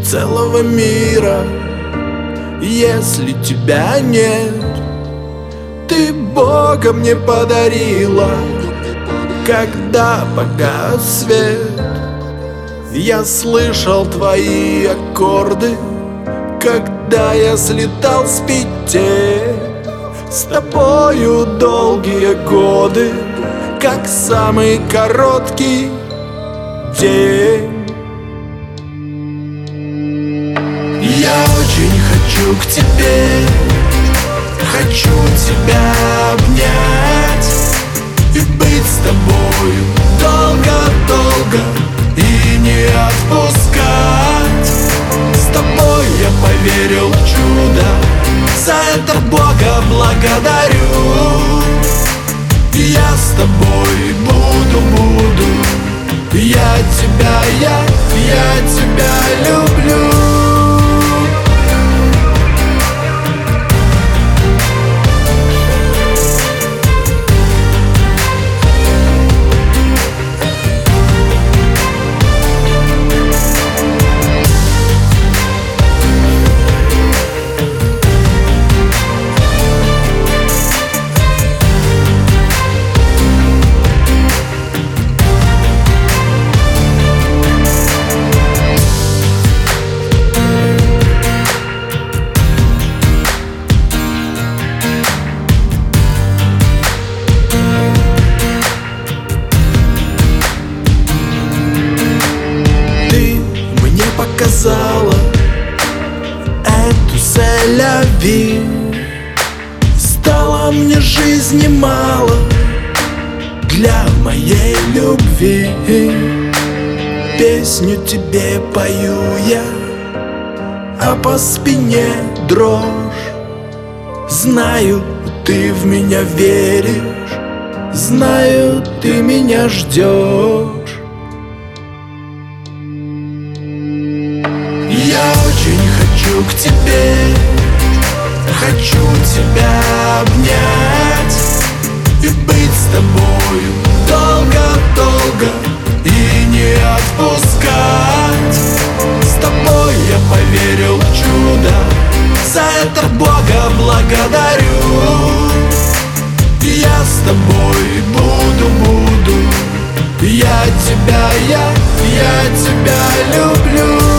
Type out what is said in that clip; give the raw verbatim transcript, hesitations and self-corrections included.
целого мира. Если тебя нет, ты Бога мне подарила. Когда погас свет, я слышал твои аккорды. Когда я слетал с петель, с тобою долгие годы, как самый короткий день. Я очень хочу к тебе, хочу тебя обнять и быть с тобою долго-долго и не отпускать. С тобой я поверил в чудо, за это Бога благодарю. Я с тобой буду, буду, я тебя, я, я тебя люблю. Показала эту селяви, стало мне жизни мало для моей любви. Песню тебе пою я, а по спине дрожь. Знаю, ты в меня веришь, знаю, ты меня ждешь. Я очень хочу к тебе, хочу тебя обнять и быть с тобою долго-долго и не отпускать. С тобой я поверил в чудо, за это Бога благодарю. Я с тобой буду, буду, я тебя, я, я тебя люблю.